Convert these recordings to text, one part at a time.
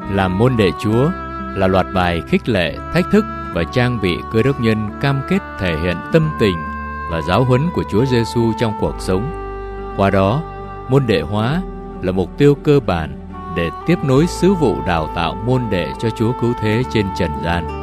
Làm môn đệ Chúa là loạt bài khích lệ, thách thức và trang bị Cơ đốc nhân cam kết thể hiện tâm tình và giáo huấn của Chúa Giêsu trong cuộc sống. Qua đó, môn đệ hóa là mục tiêu cơ bản để tiếp nối sứ vụ đào tạo môn đệ cho Chúa cứu thế trên trần gian.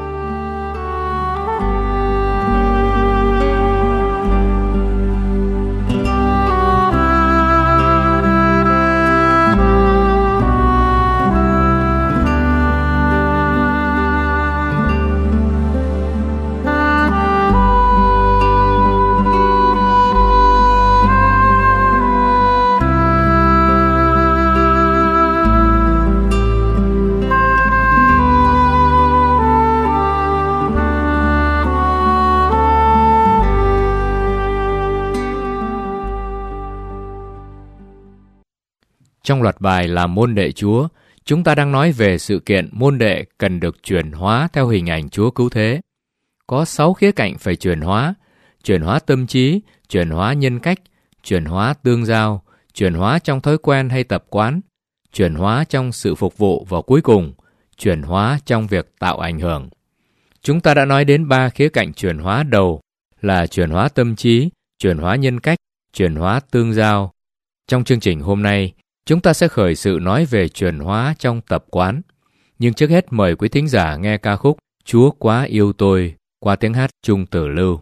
Trong loạt bài Làm môn đệ Chúa, chúng ta đang nói về sự kiện môn đệ cần được chuyển hóa theo hình ảnh Chúa cứu thế. Có 6 khía cạnh phải chuyển hóa tâm trí, chuyển hóa nhân cách, chuyển hóa tương giao, chuyển hóa trong thói quen hay tập quán, chuyển hóa trong sự phục vụ và cuối cùng, chuyển hóa trong việc tạo ảnh hưởng. Chúng ta đã nói đến 3 khía cạnh chuyển hóa đầu là chuyển hóa tâm trí, chuyển hóa nhân cách, chuyển hóa tương giao. Trong chương trình hôm nay, chúng ta sẽ khởi sự nói về chuyển hóa trong tập quán. Nhưng trước hết mời quý thính giả nghe ca khúc Chúa Quá Yêu Tôi qua tiếng hát Trung Tử Lưu.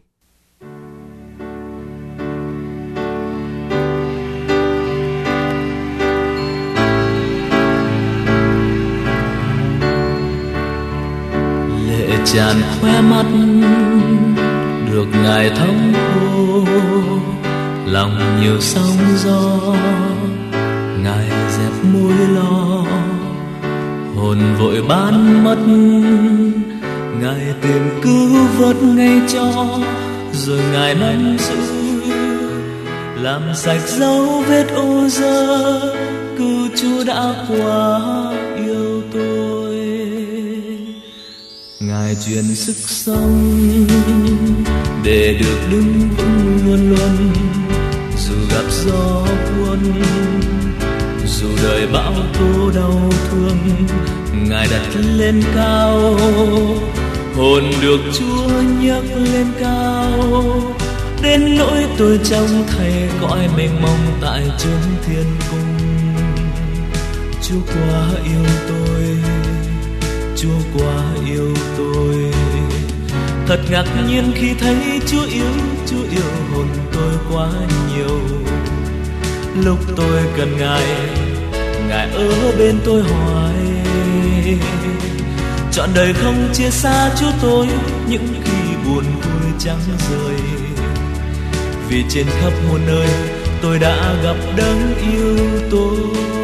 Lệ tràn khóe mắt được Ngài thấm khô, lòng nhiều sóng gió Ngài dẹp môi lo, hồn vội bán mất, Ngài tìm cứu vớt ngay cho, rồi Ngài nắm giữ, làm sạch dấu vết ô dơ, cứu Chúa đã quá yêu tôi. Ngài truyền sức sống để được đứng vững luôn luôn, dù gặp gió cuốn, dù đời bão tố đau thương, Ngài đặt lên cao, hồn được Chúa nhấc lên cao, đến nỗi tôi trông thấy cõi mênh mông tại chốn thiên cung. Chúa quá yêu tôi, Chúa quá yêu tôi, thật ngạc nhiên khi thấy Chúa yêu hồn tôi quá nhiều. Lúc tôi cần Ngài, Ngài ở bên tôi hoài, trọn đời không chia xa Chúa tôi, những khi buồn vui chẳng rời. Vì trên khắp muôn nơi tôi đã gặp đấng yêu tôi.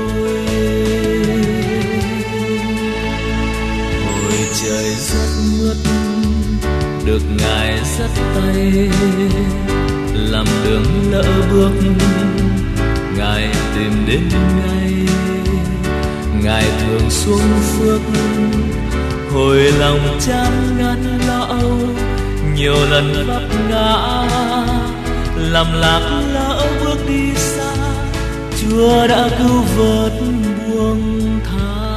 Hồi trời rất mướt, được Ngài dắt tay, làm đường lỡ bước, Ngài tìm đến ngay. Ngài thường xuống phước, hồi lòng chán ngán lo âu, nhiều lần vấp ngã, làm lạc lỡ bước đi xa, Chúa đã cứu vớt buông tha.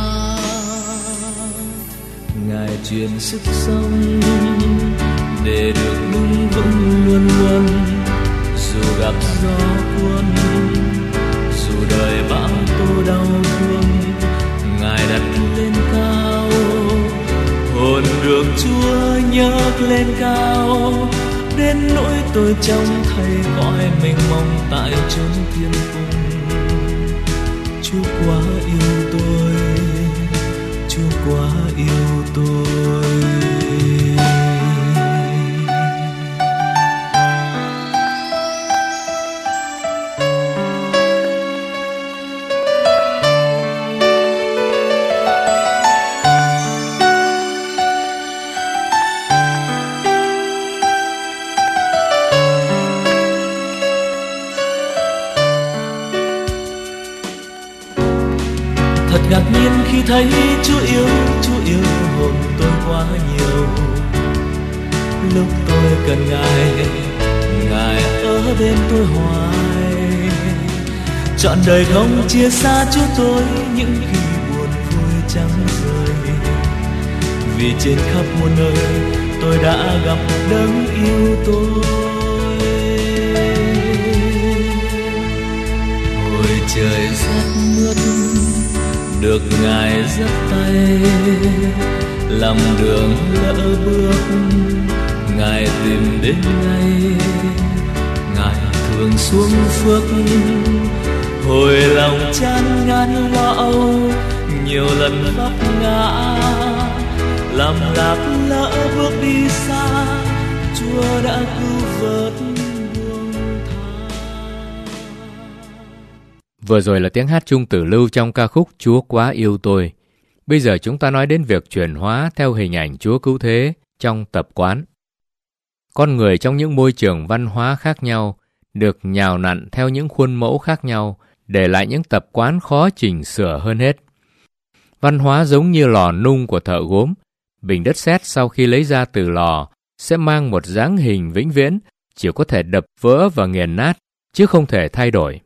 Ngài truyền sức sống để được đứng vững luôn luôn, dù gặp gió cuốn, dù đời bão tố đau thương, Ngài đặt lên cao, hồn được Chúa nhấc lên cao, đến nỗi tôi trông thấy cõi mênh mông tại chốn thiên cung. Chúa quá yêu tôi, Chúa quá yêu tôi. Thật ngạc nhiên khi thấy Chúa yêu hồn tôi quá nhiều. Lúc tôi cần Ngài, Ngài ở bên tôi hoài, trọn đời không chia xa Chúa tôi, những khi buồn vui chẳng vì trên khắp muôn nơi tôi đã gặp đấng yêu tôi. Hồi trời rất mướt được Ngài dắt tay, làm đường lỡ bước Ngài tìm đến ngay. Ngài thường xuống phước, hồi lòng chán ngán lo âu, nhiều lần vấp ngã, làm lạc lỡ bước đi xa, Chúa đã cứu vớt buông tha. Vừa rồi là tiếng hát Trung Tử Lưu trong ca khúc Chúa Quá Yêu Tôi. Bây giờ chúng ta nói đến việc chuyển hóa theo hình ảnh Chúa Cứu Thế trong tập quán. Con người trong những môi trường văn hóa khác nhau được nhào nặn theo những khuôn mẫu khác nhau, để lại những tập quán khó chỉnh sửa hơn hết. Văn hóa giống như lò nung của thợ gốm, bình đất sét sau khi lấy ra từ lò sẽ mang một dáng hình vĩnh viễn, chỉ có thể đập vỡ và nghiền nát, chứ không thể thay đổi.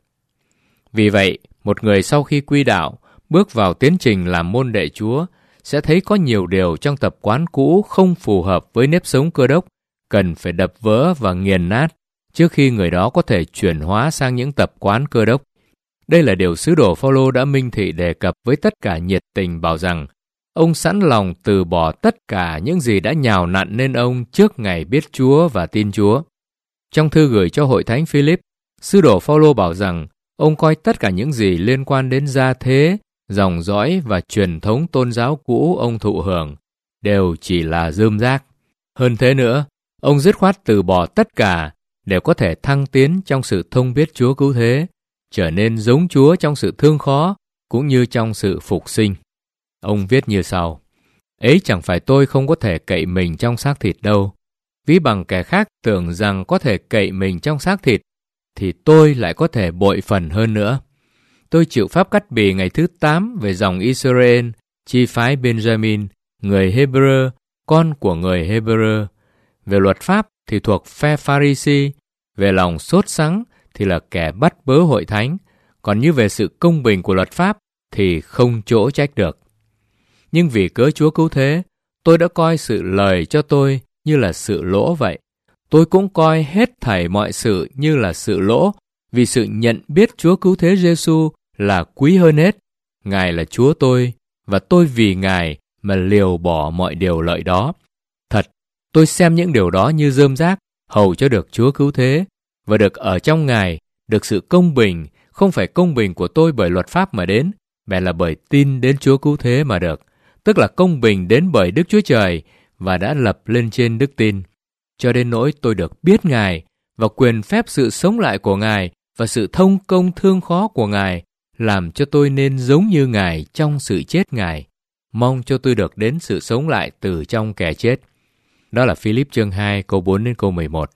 Vì vậy, một người sau khi quy đạo, bước vào tiến trình làm môn đệ Chúa, sẽ thấy có nhiều điều trong tập quán cũ không phù hợp với nếp sống Cơ Đốc, cần phải đập vỡ và nghiền nát, trước khi người đó có thể chuyển hóa sang những tập quán Cơ Đốc. Đây là điều sứ đồ Phao-lô đã minh thị đề cập với tất cả nhiệt tình, bảo rằng ông sẵn lòng từ bỏ tất cả những gì đã nhào nặn nên ông trước ngày biết Chúa và tin Chúa. Trong thư gửi cho hội thánh Philip, sứ đồ Phao-lô bảo rằng ông coi tất cả những gì liên quan đến gia thế, dòng dõi và truyền thống tôn giáo cũ ông thụ hưởng đều chỉ là rơm rác. Hơn thế nữa, ông dứt khoát từ bỏ tất cả để có thể thăng tiến trong sự thông biết Chúa Cứu Thế, trở nên giống Chúa trong sự thương khó cũng như trong sự phục sinh. Ông viết như sau: ấy chẳng phải tôi không có thể cậy mình trong xác thịt đâu, ví bằng kẻ khác tưởng rằng có thể cậy mình trong xác thịt, thì tôi lại có thể bội phần hơn nữa. Tôi chịu pháp cắt bì ngày thứ 8 về dòng Israel, chi phái Benjamin, người Hebrew, con của người Hebrew. Về luật pháp thì thuộc phe Pharisee, về lòng sốt sắng thì là kẻ bắt bớ hội thánh, còn như về sự công bình của luật pháp thì không chỗ trách được. Nhưng vì cớ Chúa Cứu Thế, tôi đã coi sự lời cho tôi như là sự lỗ vậy. Tôi cũng coi hết thảy mọi sự như là sự lỗ, vì sự nhận biết Chúa Cứu Thế Giêsu là quý hơn hết. Ngài là Chúa tôi, và tôi vì Ngài mà liều bỏ mọi điều lợi đó. Thật, tôi xem những điều đó như rơm rác, hầu cho được Chúa Cứu Thế, và được ở trong Ngài, được sự công bình, không phải công bình của tôi bởi luật pháp mà đến, bèn là bởi tin đến Chúa Cứu Thế mà được, tức là công bình đến bởi Đức Chúa Trời, và đã lập lên trên đức tin. Cho đến nỗi tôi được biết Ngài, và quyền phép sự sống lại của Ngài, và sự thông công thương khó của Ngài, làm cho tôi nên giống như Ngài trong sự chết Ngài, mong cho tôi được đến sự sống lại từ trong kẻ chết. Đó là Philip chương 2 câu 4 đến câu 11.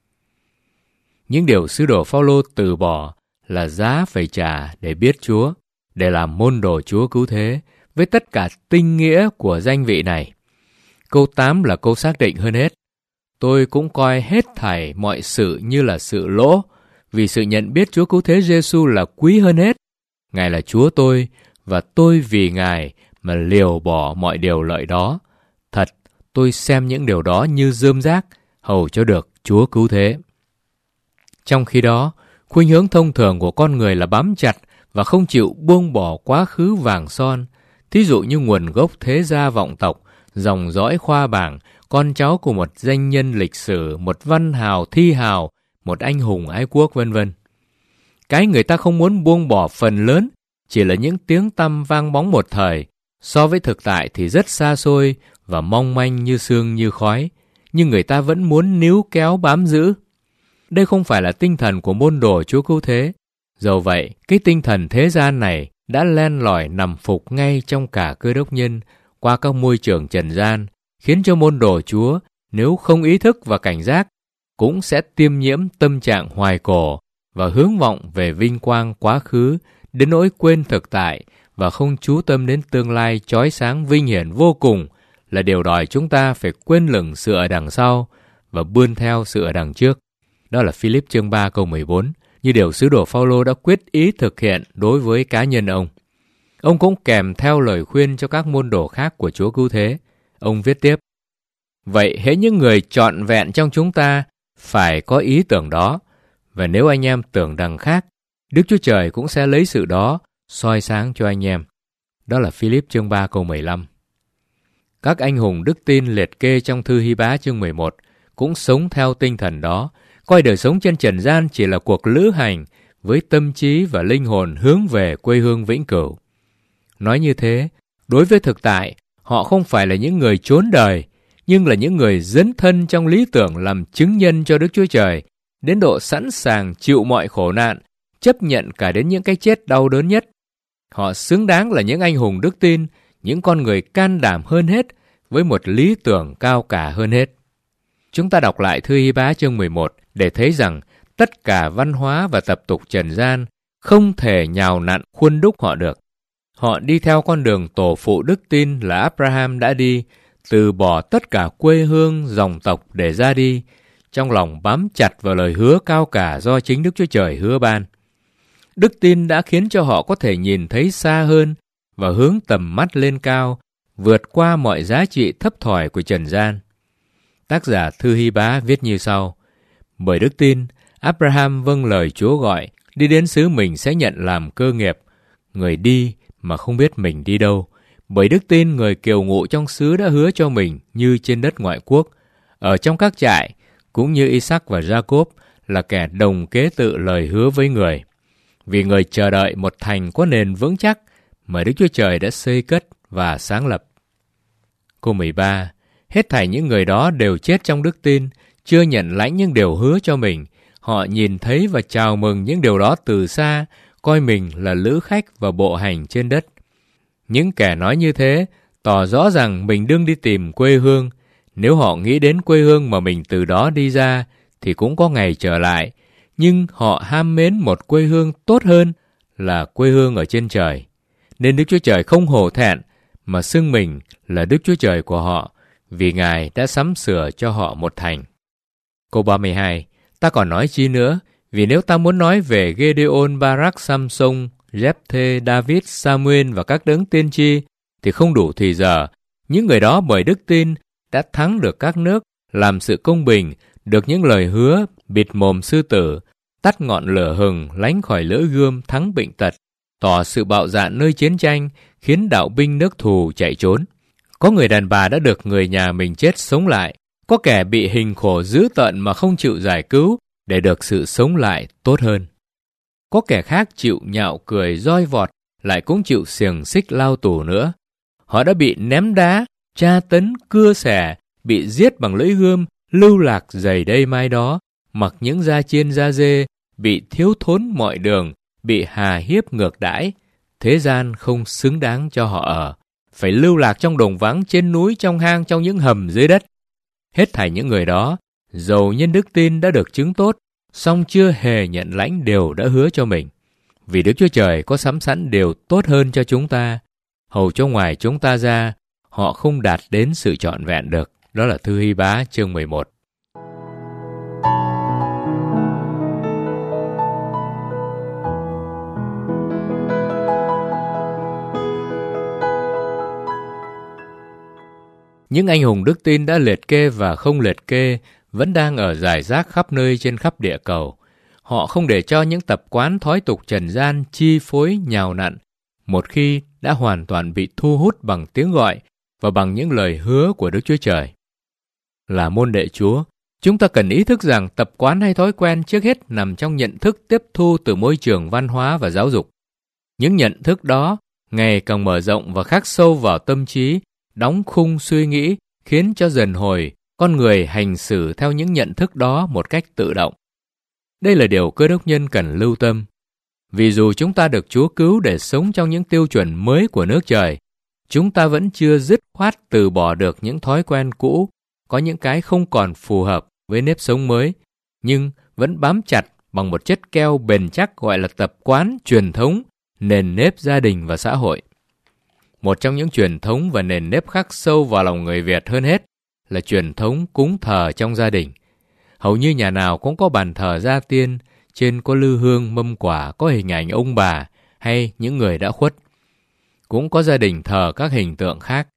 Những điều sứ đồ Phao-lô từ bỏ là giá phải trả để biết Chúa, để làm môn đồ Chúa Cứu Thế, với tất cả tinh nghĩa của danh vị này. Câu 8 là câu xác định hơn hết. Tôi cũng coi hết thảy mọi sự như là sự lỗ, vì sự nhận biết Chúa Cứu Thế Giêsu là quý hơn hết. Ngài là Chúa tôi, và tôi vì Ngài mà liều bỏ mọi điều lợi đó. Thật, tôi xem những điều đó như rơm rác, hầu cho được Chúa Cứu Thế. Trong khi đó, khuynh hướng thông thường của con người là bám chặt và không chịu buông bỏ quá khứ vàng son, thí dụ như nguồn gốc thế gia vọng tộc, dòng dõi khoa bảng, con cháu của một danh nhân lịch sử, một văn hào thi hào, một anh hùng ái quốc vân vân. Cái người ta không muốn buông bỏ phần lớn chỉ là những tiếng tăm vang bóng một thời, so với thực tại thì rất xa xôi và mong manh như sương như khói, nhưng người ta vẫn muốn níu kéo bám giữ. Đây không phải là tinh thần của môn đồ Chúa Cứu Thế. Dầu vậy, cái tinh thần thế gian này đã len lỏi nằm phục ngay trong cả Cơ Đốc nhân qua các môi trường trần gian, khiến cho môn đồ Chúa, nếu không ý thức và cảnh giác, cũng sẽ tiêm nhiễm tâm trạng hoài cổ và hướng vọng về vinh quang quá khứ, đến nỗi quên thực tại và không chú tâm đến tương lai chói sáng vinh hiển vô cùng, là điều đòi chúng ta phải quên lửng sự ở đằng sau và bươn theo sự ở đằng trước. Đó là Philip chương 3 câu 14, như điều sứ đồ Phao-lô đã quyết ý thực hiện đối với cá nhân ông. Ông cũng kèm theo lời khuyên cho các môn đồ khác của Chúa Cứu Thế. ông viết tiếp. Vậy hễ những người trọn vẹn trong chúng ta phải có ý tưởng đó, và nếu anh em tưởng đằng khác, Đức Chúa Trời cũng sẽ lấy sự đó soi sáng cho anh em. Đó là Philip chương 3 câu 15. Các anh hùng đức tin liệt kê trong thư Hy Bá chương 11 cũng sống theo tinh thần đó, coi đời sống trên trần gian chỉ là cuộc lữ hành với tâm trí và linh hồn hướng về quê hương vĩnh cửu. Nói như thế, đối với thực tại, họ không phải là những người trốn đời, nhưng là những người dấn thân trong lý tưởng làm chứng nhân cho Đức Chúa Trời, đến độ sẵn sàng chịu mọi khổ nạn, chấp nhận cả đến những cái chết đau đớn nhất. Họ xứng đáng là những anh hùng đức tin, những con người can đảm hơn hết, với một lý tưởng cao cả hơn hết. Chúng ta đọc lại thư Hy Bá chương 11 để thấy rằng tất cả văn hóa và tập tục trần gian không thể nhào nặn khuôn đúc họ được. Họ đi theo con đường tổ phụ đức tin là Abraham đã đi, từ bỏ tất cả quê hương, dòng tộc để ra đi, trong lòng bám chặt vào lời hứa cao cả do chính Đức Chúa Trời hứa ban. Đức tin đã khiến cho họ có thể nhìn thấy xa hơn và hướng tầm mắt lên cao, vượt qua mọi giá trị thấp thỏi của trần gian. Tác giả thư Hy Bá viết như sau: bởi đức tin, Abraham vâng lời Chúa gọi, đi đến xứ mình sẽ nhận làm cơ nghiệp. Người đi mà không biết mình đi đâu. Bởi đức tin, người kiều ngụ trong xứ đã hứa cho mình như trên đất ngoại quốc, ở trong các trại, cũng như Isaac và Jacob là kẻ đồng kế tự lời hứa với người. Vì người chờ đợi một thành có nền vững chắc mà Đức Chúa Trời đã xây cất và sáng lập. Câu 13. Hết thảy những người đó đều chết trong đức tin, chưa nhận lãnh những điều hứa cho mình. Họ nhìn thấy và chào mừng những điều đó từ xa, coi mình là lữ khách và bộ hành trên đất. Những kẻ nói như thế tỏ rõ rằng mình đương đi tìm quê hương. Nếu họ nghĩ đến quê hương mà mình từ đó đi ra thì cũng có ngày trở lại. Nhưng họ ham mến một quê hương tốt hơn là quê hương ở trên trời. Nên Đức Chúa Trời không hổ thẹn mà xưng mình là Đức Chúa Trời của họ, vì Ngài đã sắm sửa cho họ một thành. Câu 32. Ta còn nói chi nữa? Vì nếu ta muốn nói về Gideon, Barak, Samson, Jephthê, David, Samuel và các đấng tiên tri thì không đủ thì giờ. Những người đó bởi đức tin đã thắng được các nước, làm sự công bình, được những lời hứa, bịt mồm sư tử, tắt ngọn lửa hừng, lánh khỏi lưỡi gươm, thắng bệnh tật, tỏ sự bạo dạn nơi chiến tranh, khiến đạo binh nước thù chạy trốn. Có người đàn bà đã được người nhà mình chết sống lại, có kẻ bị hình khổ dữ tợn mà không chịu giải cứu để được sự sống lại tốt hơn. Có kẻ khác chịu nhạo cười roi vọt, lại cũng chịu xiềng xích lao tù nữa. Họ đã bị ném đá, tra tấn, cưa xẻ, bị giết bằng lưỡi gươm, lưu lạc giày đây mai đó, mặc những da chiên da dê, bị thiếu thốn mọi đường, bị hà hiếp ngược đãi. Thế gian không xứng đáng cho họ ở, phải lưu lạc trong đồng vắng, trên núi, trong hang, trong những hầm dưới đất. Hết thảy những người đó, dầu nhân đức tin đã được chứng tốt, song chưa hề nhận lãnh điều đã hứa cho mình. Vì Đức Chúa Trời có sắm sẵn điều tốt hơn cho chúng ta, hầu cho ngoài chúng ta ra, họ không đạt đến sự trọn vẹn được. Đó là thư Hy Bá chương 11. Những anh hùng đức tin đã liệt kê và không liệt kê vẫn đang ở rải rác khắp nơi trên khắp địa cầu. Họ không để cho những tập quán thói tục trần gian chi phối nhào nặn, một khi đã hoàn toàn bị thu hút bằng tiếng gọi và bằng những lời hứa của Đức Chúa Trời. Là môn đệ Chúa, chúng ta cần ý thức rằng tập quán hay thói quen trước hết nằm trong nhận thức tiếp thu từ môi trường văn hóa và giáo dục. Những nhận thức đó ngày càng mở rộng và khắc sâu vào tâm trí, đóng khung suy nghĩ, khiến cho dần hồi con người hành xử theo những nhận thức đó một cách tự động. Đây là điều Cơ đốc nhân cần lưu tâm. Vì dù chúng ta được Chúa cứu để sống trong những tiêu chuẩn mới của nước trời, chúng ta vẫn chưa dứt khoát từ bỏ được những thói quen cũ, có những cái không còn phù hợp với nếp sống mới, nhưng vẫn bám chặt bằng một chất keo bền chắc gọi là tập quán, truyền thống, nền nếp gia đình và xã hội. Một trong những truyền thống và nền nếp khắc sâu vào lòng người Việt hơn hết là truyền thống cúng thờ trong gia đình. Hầu như nhà nào cũng có bàn thờ gia tiên, trên có lư hương mâm quả, có hình ảnh ông bà hay những người đã khuất. Cũng có gia đình thờ các hình tượng khác.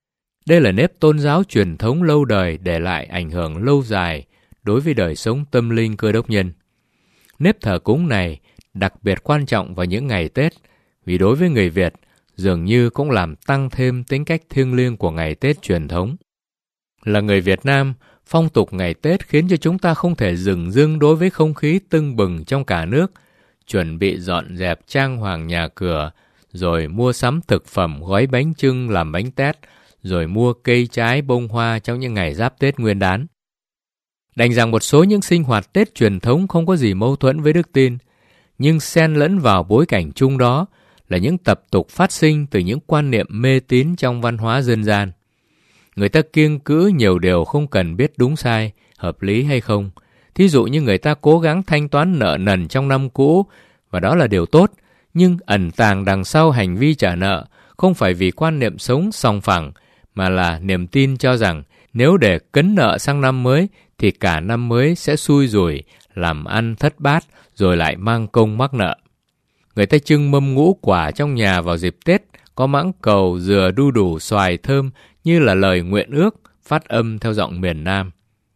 Đây là nếp tôn giáo truyền thống lâu đời để lại ảnh hưởng lâu dài đối với đời sống tâm linh Cơ đốc nhân. Nếp thờ cúng này đặc biệt quan trọng vào những ngày Tết, vì đối với người Việt dường như cũng làm tăng thêm tính cách thiêng liêng của ngày Tết truyền thống. Là người Việt Nam, phong tục ngày Tết khiến cho chúng ta không thể dừng dưng đối với không khí tưng bừng trong cả nước, chuẩn bị dọn dẹp trang hoàng nhà cửa, rồi mua sắm thực phẩm gói bánh chưng làm bánh tét, rồi mua cây trái bông hoa trong những ngày giáp Tết Nguyên đán. Đành rằng một số những sinh hoạt Tết truyền thống không có gì mâu thuẫn với đức tin, nhưng xen lẫn vào bối cảnh chung đó là những tập tục phát sinh từ những quan niệm mê tín trong văn hóa dân gian. Người ta kiêng cữ nhiều điều không cần biết đúng sai, hợp lý hay không. Thí dụ như người ta cố gắng thanh toán nợ nần trong năm cũ, và đó là điều tốt, nhưng ẩn tàng đằng sau hành vi trả nợ không phải vì quan niệm sống sòng phẳng, mà là niềm tin cho rằng nếu để cấn nợ sang năm mới thì cả năm mới sẽ xui rủi, làm ăn thất bát, rồi lại mang công mắc nợ. Người ta trưng mâm ngũ quả trong nhà vào dịp Tết, có mãng cầu, dừa, đu đủ, xoài thơm như là lời nguyện ước, phát âm theo giọng miền Nam.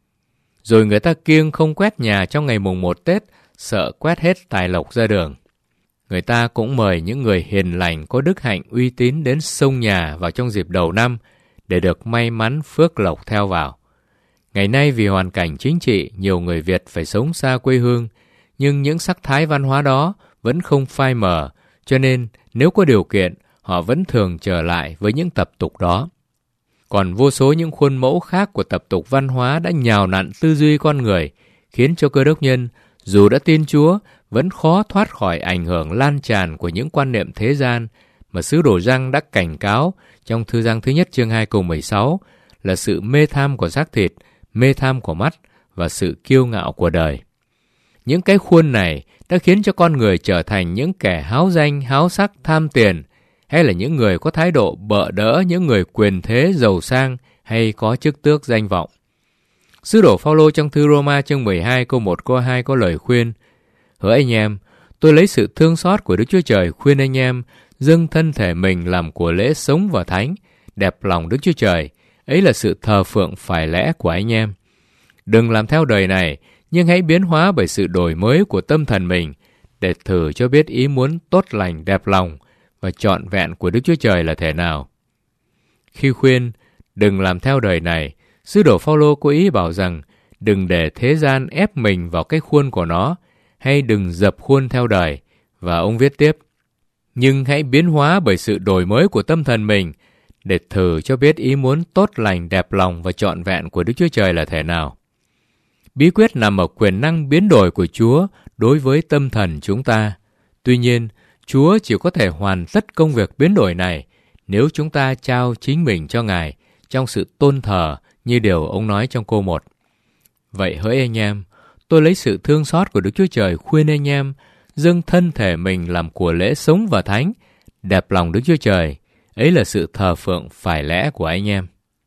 Rồi người ta kiêng không quét nhà trong ngày mùng 1 Tết, sợ quét hết tài lộc ra đường. Người ta cũng mời những người hiền lành có đức hạnh uy tín đến xông nhà vào trong dịp đầu năm để được may mắn phước lộc theo vào. Ngày nay vì hoàn cảnh chính trị, nhiều người Việt phải sống xa quê hương, nhưng những sắc thái văn hóa đó vẫn không phai mờ, cho nên nếu có điều kiện, họ vẫn thường trở lại với những tập tục đó. Còn vô số những khuôn mẫu khác của tập tục văn hóa đã nhào nặn tư duy con người, khiến cho Cơ đốc nhân, dù đã tin Chúa, vẫn khó thoát khỏi ảnh hưởng lan tràn của những quan niệm thế gian mà sứ đồ Giăng đã cảnh cáo trong thư Giăng thứ nhất chương 2 câu 16 là sự mê tham của xác thịt, mê tham của mắt và sự kiêu ngạo của đời. Những cái khuôn này đã khiến cho con người trở thành những kẻ háo danh, háo sắc, tham tiền, hay là những người có thái độ bợ đỡ những người quyền thế, giàu sang hay có chức tước danh vọng. Sứ đồ Phao-lô trong thư Roma chương 12 câu 1 câu 2 có lời khuyên: Hỡi anh em, tôi lấy sự thương xót của Đức Chúa Trời khuyên anh em dâng thân thể mình làm của lễ sống và thánh, đẹp lòng Đức Chúa Trời, ấy là sự thờ phượng phải lẽ của anh em. Đừng làm theo đời này, nhưng hãy biến hóa bởi sự đổi mới của tâm thần mình, để thử cho biết ý muốn tốt lành, đẹp lòng và trọn vẹn của Đức Chúa Trời là thể nào. Khi khuyên đừng làm theo đời này, sứ đồ Phao-lô có ý bảo rằng đừng để thế gian ép mình vào cái khuôn của nó, hay đừng dập khuôn theo đời. Và ông viết tiếp: nhưng hãy biến hóa bởi sự đổi mới của tâm thần mình, để thử cho biết ý muốn tốt lành, đẹp lòng và trọn vẹn của Đức Chúa Trời là thể nào. Bí quyết nằm ở quyền năng biến đổi của Chúa đối với tâm thần chúng ta. Tuy nhiên, Chúa chỉ có thể hoàn tất công việc biến đổi này nếu chúng ta trao chính mình cho Ngài trong sự tôn thờ như điều ông nói trong câu 1. Vậy hỡi anh em, tôi lấy sự thương xót của Đức Chúa Trời khuyên anh em dâng thân thể mình làm của lễ sống và thánh, đẹp lòng Đức Chúa Trời, ấy là sự thờ phượng phải lẽ của anh em.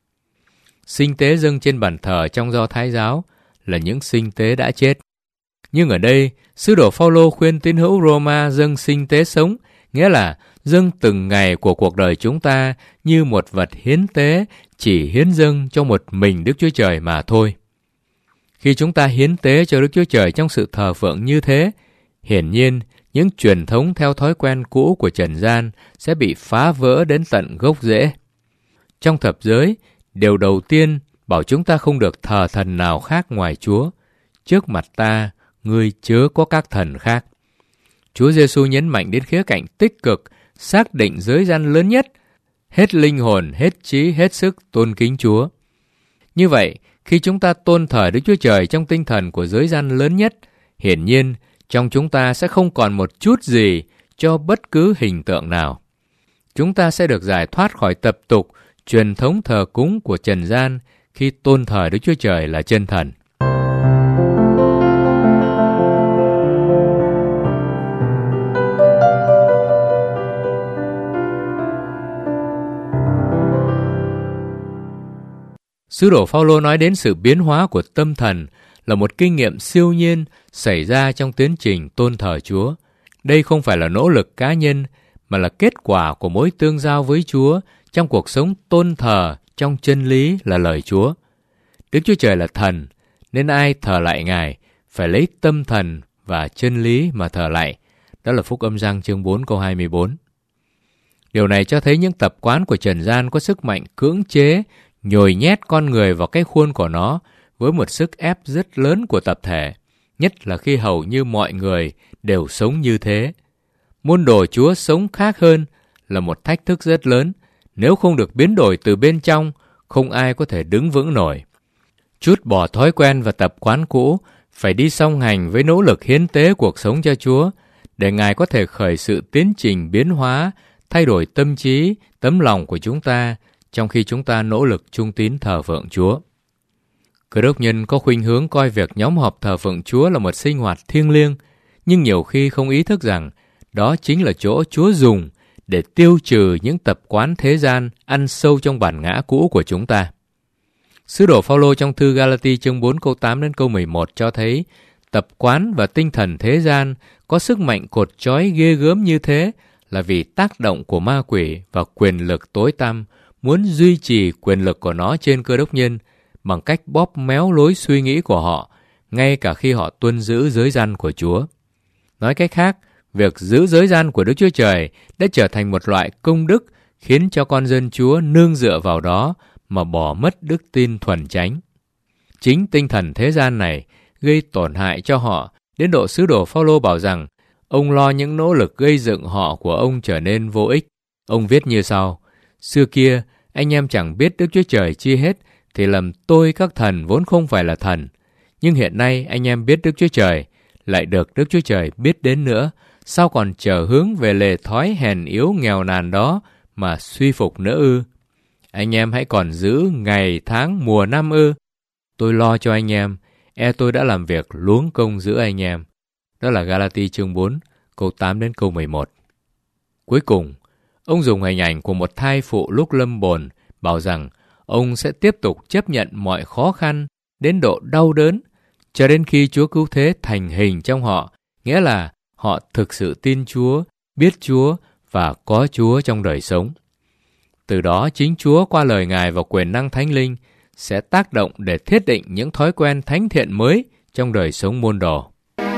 Sinh tế dâng trên bàn thờ trong Do Thái giáo là những sinh tế đã chết. Nhưng ở đây, sứ đồ Phao-lô khuyên tín hữu Roma dâng sinh tế sống, nghĩa là dâng từng ngày của cuộc đời chúng ta như một vật hiến tế, chỉ hiến dâng cho một mình Đức Chúa Trời mà thôi. Khi chúng ta hiến tế cho Đức Chúa Trời trong sự thờ phượng như thế, hiển nhiên những truyền thống theo thói quen cũ của trần gian sẽ bị phá vỡ đến tận gốc rễ. Trong thập giới, điều đầu tiên bảo chúng ta không được thờ thần nào khác ngoài Chúa. Trước mặt ta, ngươi chớ có các thần khác. Chúa Giêsu nhấn mạnh đến khía cạnh tích cực, xác định giới gian lớn nhất, hết linh hồn, hết trí, hết sức tôn kính Chúa. Như vậy, khi chúng ta tôn thờ Đức Chúa Trời trong tinh thần của giới gian lớn nhất, hiển nhiên trong chúng ta sẽ không còn một chút gì cho bất cứ hình tượng nào. Chúng ta sẽ được giải thoát khỏi tập tục, truyền thống thờ cúng của trần gian khi tôn thờ Đức Chúa Trời là chân thần. Sứ đồ Phao-lô nói đến sự biến hóa của tâm thần là một kinh nghiệm siêu nhiên xảy ra trong tiến trình tôn thờ Chúa. Đây không phải là nỗ lực cá nhân, mà là kết quả của mối tương giao với Chúa trong cuộc sống tôn thờ trong chân lý là lời Chúa. Đức Chúa Trời là thần, nên ai thờ lạy Ngài phải lấy tâm thần và chân lý mà thờ lạy. Đó là Phúc Âm Giăng chương 4 câu 24. Điều này cho thấy những tập quán của trần gian có sức mạnh cưỡng chế, nhồi nhét con người vào cái khuôn của nó với một sức ép rất lớn của tập thể, nhất là khi hầu như mọi người đều sống như thế. Môn đồ Chúa sống khác hơn là một thách thức rất lớn. Nếu không được biến đổi từ bên trong, không ai có thể đứng vững nổi. Trút bỏ thói quen và tập quán cũ, phải đi song hành với nỗ lực hiến tế cuộc sống cho Chúa, để Ngài có thể khởi sự tiến trình biến hóa, thay đổi tâm trí, tấm lòng của chúng ta, trong khi chúng ta nỗ lực trung tín thờ phượng Chúa. Cơ đốc nhân có khuynh hướng coi việc nhóm họp thờ phượng Chúa là một sinh hoạt thiêng liêng, nhưng nhiều khi không ý thức rằng đó chính là chỗ Chúa dùng để tiêu trừ những tập quán thế gian ăn sâu trong bản ngã cũ của chúng ta. Sứ đồ Phaolô trong thư Galati chương 4 câu 8 đến câu 11 cho thấy tập quán và tinh thần thế gian có sức mạnh cột trói ghê gớm như thế là vì tác động của ma quỷ và quyền lực tối tăm muốn duy trì quyền lực của nó trên cơ đốc nhân bằng cách bóp méo lối suy nghĩ của họ, ngay cả khi họ tuân giữ giới răn của Chúa. Nói cách khác, việc giữ giới răn của Đức Chúa Trời đã trở thành một loại công đức khiến cho con dân Chúa nương dựa vào đó mà bỏ mất đức tin thuần chánh. Chính tinh thần thế gian này gây tổn hại cho họ đến độ sứ đồ Phaolô bảo rằng ông lo những nỗ lực gây dựng họ của ông trở nên vô ích. Ông viết như sau: xưa kia anh em chẳng biết Đức Chúa Trời chi hết, thì lầm tôi các thần vốn không phải là thần. Nhưng hiện nay anh em biết Đức Chúa Trời, lại được Đức Chúa Trời biết đến nữa, sao còn chờ hướng về lề thói hèn yếu nghèo nàn đó mà suy phục nữa ư? Anh em hãy còn giữ ngày tháng mùa năm ư? Tôi lo cho anh em, tôi đã làm việc luống công giữa anh em. Đó là Galati chương 4, câu 8 đến câu 11. Cuối cùng, ông dùng hình ảnh của một thai phụ lúc lâm bồn, bảo rằng ông sẽ tiếp tục chấp nhận mọi khó khăn đến độ đau đớn, cho đến khi Chúa Cứu Thế thành hình trong họ, nghĩa là họ thực sự tin Chúa, biết Chúa và có Chúa trong đời sống. Từ đó chính Chúa qua lời Ngài và quyền năng Thánh Linh sẽ tác động để thiết định những thói quen thánh thiện mới trong đời sống môn đồ.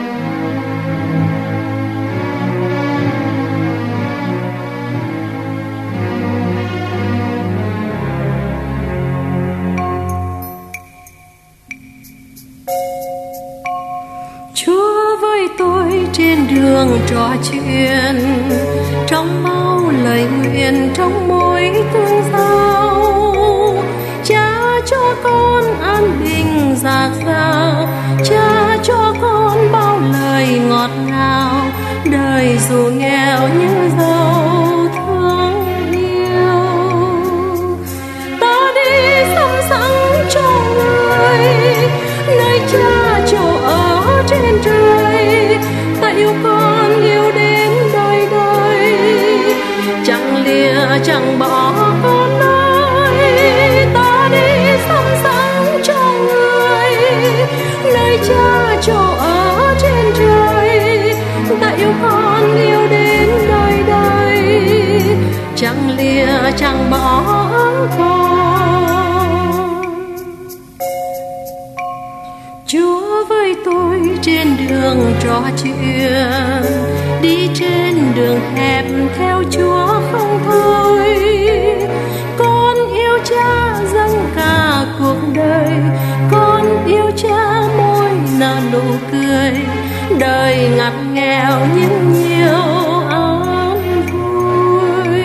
Chúa với tôi trên đường trò chuyện, trong bao lời nguyện, trong mỗi tương giao. Cha cho con an bình dạt dào, Cha cho con bao lời ngọt ngào. Đời dù nghèo nhưng giàu thương yêu, ta đi sắm sẵn cho người, nơi Cha chỗ ở trên trời. Ta yêu con yêu đến đời đời, chẳng lìa chẳng bỏ con ơi. Ta đi sắm sẵn cho người, nơi Cha chỗ ở trên trời. Ta yêu con yêu đến đời đời, chẳng lìa chẳng bỏ con. Chúa với tôi trên đường trò chuyện, đi trên đường hẹp theo Chúa không thôi. Con yêu Cha dâng cả cuộc đời, con yêu Cha môi nở nụ cười. Đời ngặt nghèo nhưng nhiều an vui.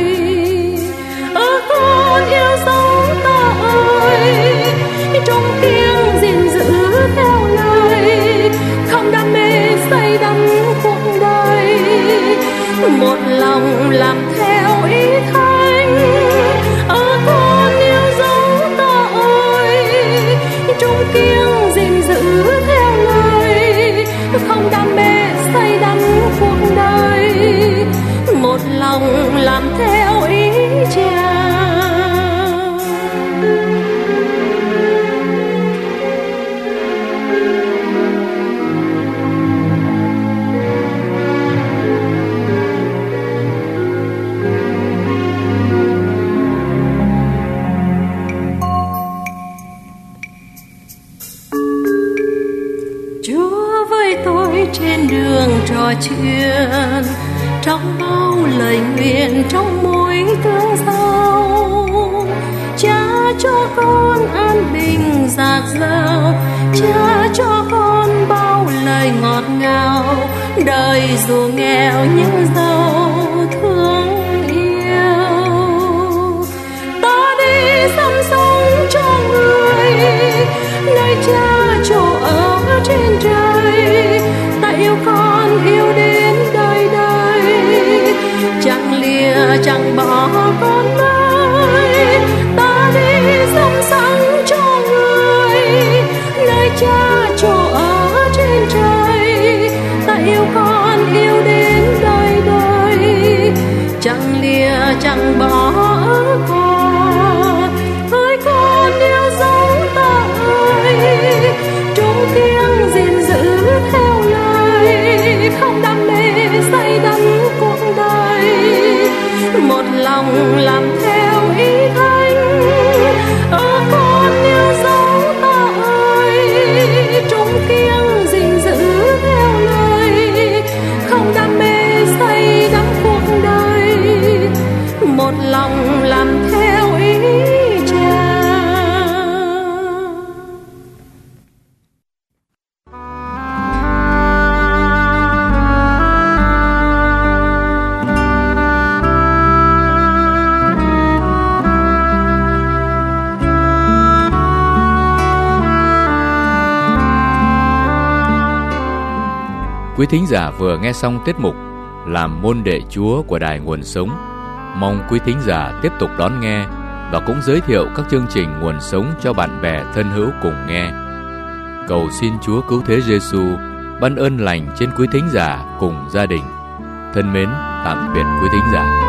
Con yêu dấu ta ơi, trong tiếng gìn giữ theo lời, không đam mê say đắm cuộc đời, một lòng làm theo ý Thánh. Con yêu dấu ta ơi, trong tiếng gìn giữ theo lời, không đam mê say đắm cuộc đời, trò chuyện, trong bao lời nguyện, trong mỗi tương giao. Cha cho con an bình dạt dào, cha cho con bao lời ngọt ngào. Đời dù nghèo nhưng giàu thương yêu. Ta đi sắm sống cho người, nơi cha chỗ ở trên trời. Ta yêu con yêu đến đời đời, chẳng lìa chẳng bỏ con ơi. Ta đi sắm sống cho người, nơi cha chỗ ở trên trời. Ta yêu con yêu đến đời đời, chẳng lìa chẳng bỏ con. Ơi con yêu dấu ta ơi, trung kiêng gìn giữ theo lời, không đam mê say đắm cuộc đời, một lòng làm theo ý Thánh. Con yêu dấu ta ơi, trung kiêng gìn giữ theo lời, không đam mê say đắm cuộc đời, một lòng làm theo ý Cha. Quý thính giả vừa nghe xong tiết mục Làm môn đệ Chúa của Đài Nguồn Sống. Mong quý thính giả tiếp tục đón nghe và cũng giới thiệu các chương trình Nguồn Sống cho bạn bè thân hữu cùng nghe. Cầu xin Chúa Cứu Thế Giêsu ban ơn lành trên quý thính giả cùng gia đình. Thân mến, tạm biệt quý thính giả.